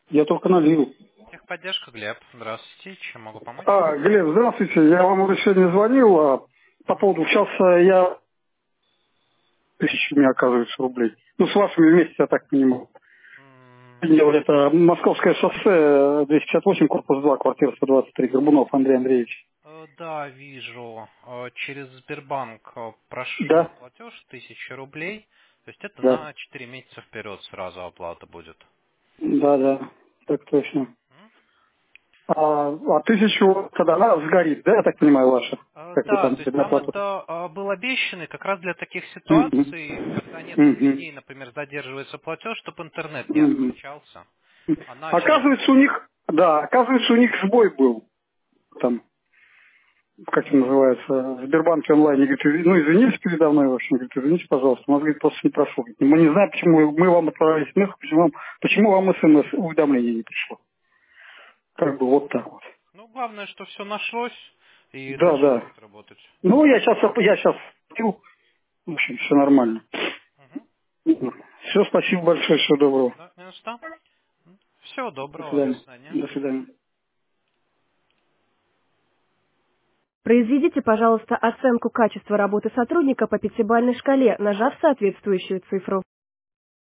Я только налил. Техподдержка, Глеб. Здравствуйте. Чем могу помочь? Глеб, здравствуйте. Я вам уже сегодня звонил по Мгм. поводу, сейчас я тысячами, оказывается, рублей. Ну, с вашими вместе, я так понимаю. Делали это Московское шоссе, 258, корпус 2, квартира 123, Горбунов Андрей Андреевич. Да, вижу. Через Сбербанк прошел Да, платеж 1000 рублей. То есть это да, на 4 месяца вперед сразу оплата будет. да, так точно. М? А тысячу, когда она сгорит, да, я так понимаю, ваша? Как вы Да, там то есть нам предоплату? это был обещанный как раз для таких Мгм. ситуаций, когда несколько Мгм. дней, например, задерживается платеж, чтобы интернет не Мгм. отключался. А начали... Оказывается, у них, да, оказывается, у них сбой был там. Как это называется, в Сбербанке онлайн, и говорит, ну, извините передо мной, в общем, говорит, извините, пожалуйста, у нас, говорит, просто не прошло. Говорит, мы не знаем, почему мы вам отправили смс, почему вам смс-уведомление не пришло. Как бы вот так вот. Ну, главное, что все нашлось и Да, дальше да. будет работать. Ну, я сейчас пил, в общем, все нормально. Мгм. Все, спасибо большое, всего доброго. Да, минус 100. Всего До доброго, до свидания. свидания. До свидания. Произведите, пожалуйста, оценку качества работы сотрудника по пятибалльной шкале, нажав соответствующую цифру.